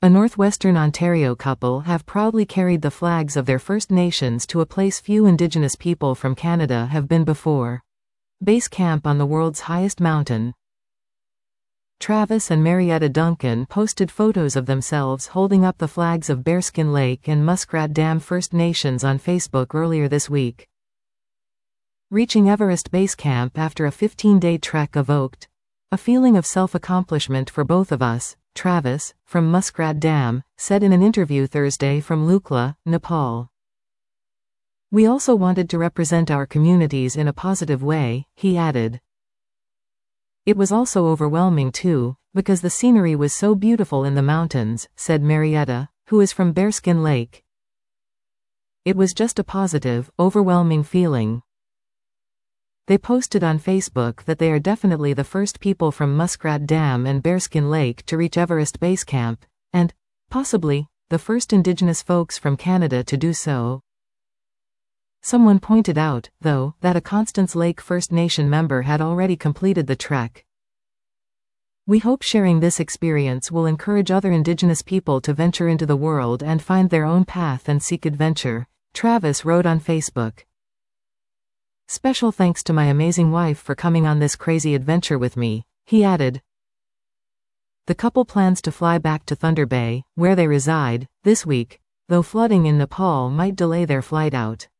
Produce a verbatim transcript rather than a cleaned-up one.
A northwestern Ontario couple have proudly carried the flags of their First Nations to a place few Indigenous people from Canada have been before. Base camp on the world's highest mountain. Travis and Marietta Duncan posted photos of themselves holding up the flags of Bearskin Lake and Muskrat Dam First Nations on Facebook earlier this week. Reaching Everest Base Camp after a fifteen-day trek evoked a feeling of self-accomplishment for both of us, Travis, from Muskrat Dam, said in an interview Thursday from Lukla, Nepal. We also wanted to represent our communities in a positive way, he added. It was also overwhelming too, because the scenery was so beautiful in the mountains, said Marietta, who is from Bearskin Lake. It was just a positive, overwhelming feeling. They posted on Facebook that they are definitely the first people from Muskrat Dam and Bearskin Lake to reach Everest Base Camp, and, possibly, the first Indigenous folks from Canada to do so. Someone pointed out, though, that a Constance Lake First Nation member had already completed the trek. We hope sharing this experience will encourage other Indigenous people to venture into the world and find their own path and seek adventure, Travis wrote on Facebook. Special thanks to my amazing wife for coming on this crazy adventure with me, he added. The couple plans to fly back to Thunder Bay, where they reside, this week, though flooding in Nepal might delay their flight out.